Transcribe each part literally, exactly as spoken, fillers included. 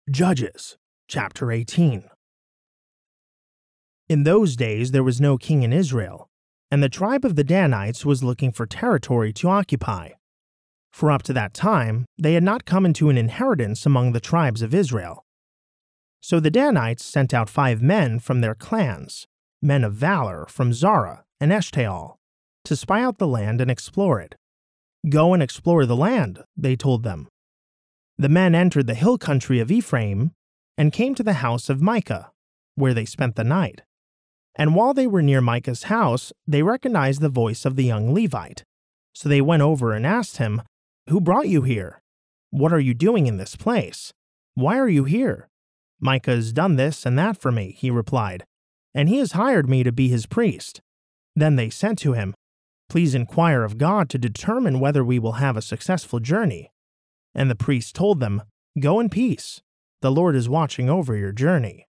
Judges, chapter eighteen. In those days there was no king in Israel, and the tribe of the Danites was looking for territory to occupy. For up to that time they had not come into an inheritance among the tribes of Israel. So the Danites sent out five men from their clans, men of valor from Zara and Eshtaol, to spy out the land and explore it. "Go and explore the land," they told them. The men entered the hill country of Ephraim and came to the house of Micah, where they spent the night. And while they were near Micah's house, they recognized the voice of the young Levite. So they went over and asked him, "Who brought you here? What are you doing in this place? Why are you here?" "Micah has done this and that for me," he replied, "and he has hired me to be his priest." Then they said to him, "Please inquire of God to determine whether we will have a successful journey." And the priest told them, "Go in peace. The Lord is watching over your journey."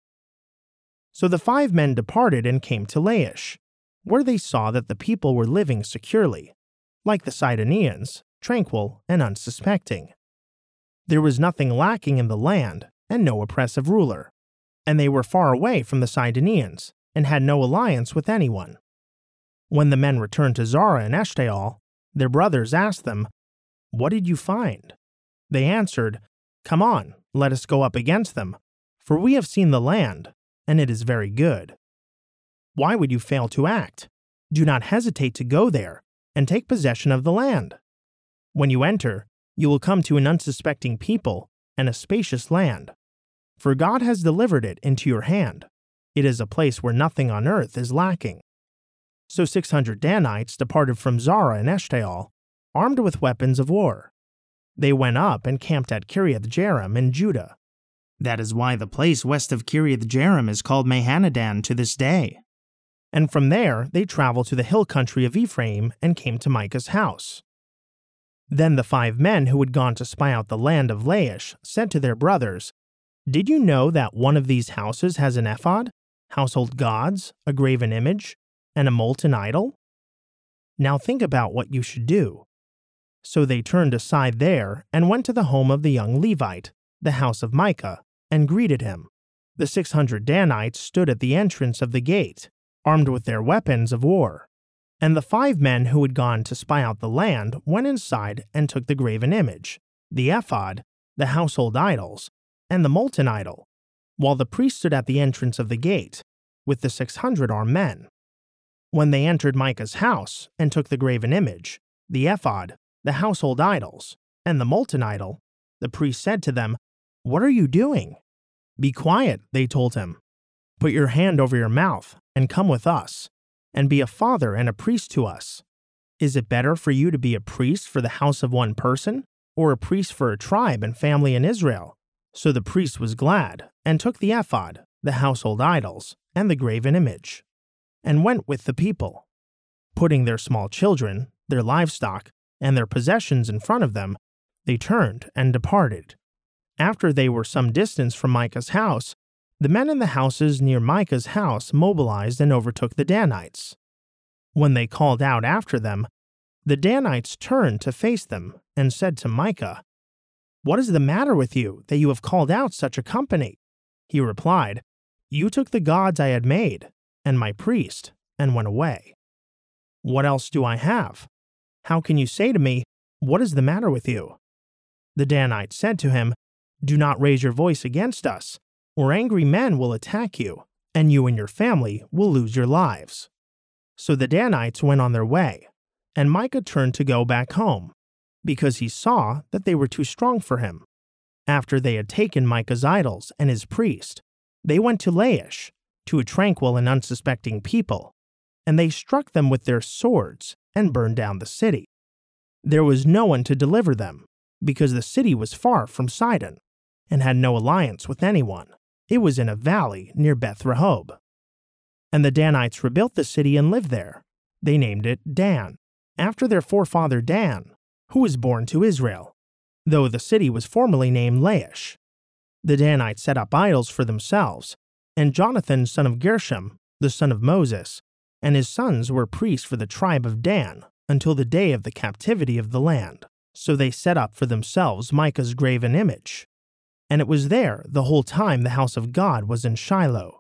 So the five men departed and came to Laish, where they saw that the people were living securely, like the Sidonians, tranquil and unsuspecting. There was nothing lacking in the land, and no oppressive ruler, and they were far away from the Sidonians, and had no alliance with anyone. When the men returned to Zara and Eshtaol, their brothers asked them, "What did you find?" They answered, "Come on, let us go up against them, for we have seen the land, and it is very good." "Why would you fail to act? Do not hesitate to go there and take possession of the land. When you enter, you will come to an unsuspecting people and a spacious land, for God has delivered it into your hand. It is a place where nothing on earth is lacking." So six hundred Danites departed from Zara and Eshtaol, armed with weapons of war. They went up and camped at Kiriath-Jearim in Judah. That is why the place west of Kiriath-Jearim is called Mahanadan to this day. And from there they traveled to the hill country of Ephraim and came to Micah's house. Then the five men who had gone to spy out the land of Laish said to their brothers, "Did you know that one of these houses has an ephod, household gods, a graven image, and a molten idol? Now think about what you should do." So they turned aside there and went to the home of the young Levite, the house of Micah, and greeted him. The six hundred Danites stood at the entrance of the gate, armed with their weapons of war. And the five men who had gone to spy out the land went inside and took the graven image, the ephod, the household idols, and the molten idol, while the priest stood at the entrance of the gate, with the six hundred armed men. When they entered Micah's house and took the graven image, the ephod, the household idols, and the molten idol, the priest said to them, "What are you doing?" "Be quiet," they told him. "Put your hand over your mouth and come with us, and be a father and a priest to us. Is it better for you to be a priest for the house of one person, or a priest for a tribe and family in Israel?" So the priest was glad, and took the ephod, the household idols, and the graven image, and went with the people. Putting their small children, their livestock, and their possessions in front of them, they turned and departed. After they were some distance from Micah's house, the men in the houses near Micah's house mobilized and overtook the Danites. When they called out after them, the Danites turned to face them and said to Micah, "What is the matter with you that you have called out such a company?" He replied, "You took the gods I had made, and my priest, and went away. What else do I have? How can you say to me, 'What is the matter with you?'" The Danites said to him, "Do not raise your voice against us, or angry men will attack you, and you and your family will lose your lives." So the Danites went on their way, and Micah turned to go back home, because he saw that they were too strong for him. After they had taken Micah's idols and his priest, they went to Laish, to a tranquil and unsuspecting people, and they struck them with their swords and burned down the city. There was no one to deliver them, because the city was far from Sidon, and had no alliance with anyone. It was in a valley near Beth Rehob. And the Danites rebuilt the city and lived there. They named it Dan, after their forefather Dan, who was born to Israel, though the city was formerly named Laish. The Danites set up idols for themselves, and Jonathan son of Gershom, the son of Moses, and his sons were priests for the tribe of Dan until the day of the captivity of the land. So they set up for themselves Micah's graven image. and it was there the whole time the house of God was in Shiloh.